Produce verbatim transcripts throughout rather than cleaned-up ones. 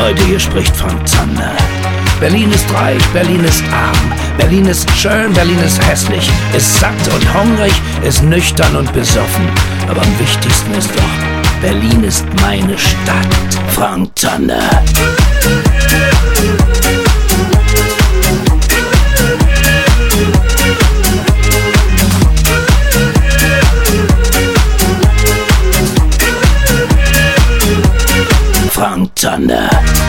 Leute, hier spricht Frank Zander. Berlin ist reich, Berlin ist arm, Berlin ist schön, Berlin ist hässlich, ist satt und hungrig, ist nüchtern und besoffen. Aber am wichtigsten ist doch, Berlin ist meine Stadt. Frank Zander. Frank Zander.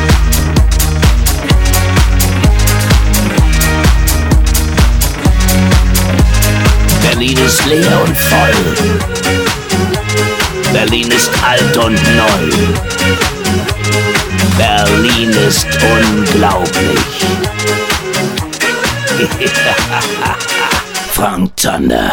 Berlin ist leer und voll. Berlin ist alt und neu. Berlin ist unglaublich. Frank Zander.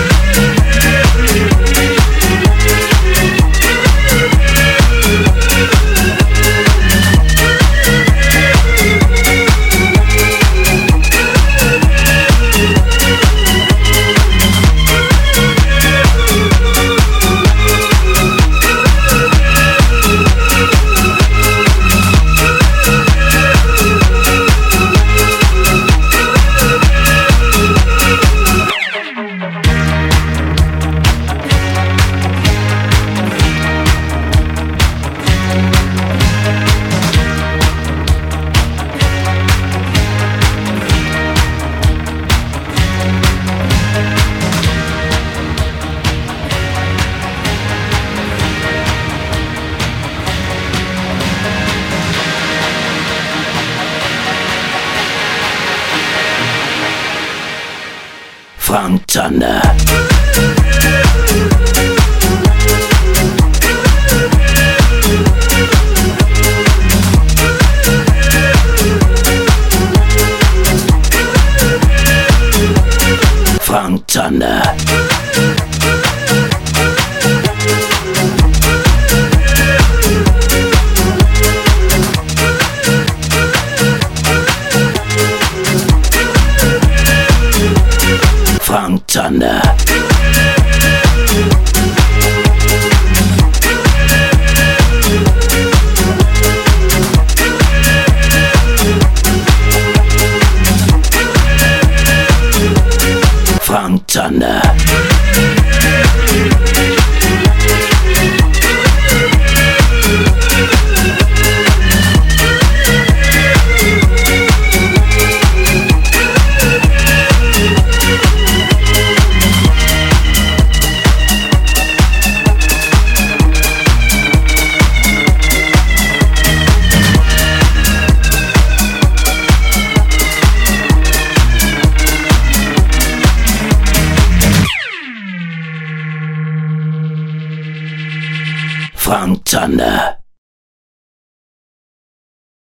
Frank Zander. Frank Zander. Frank Zander. Frank Zander. Frank Zander.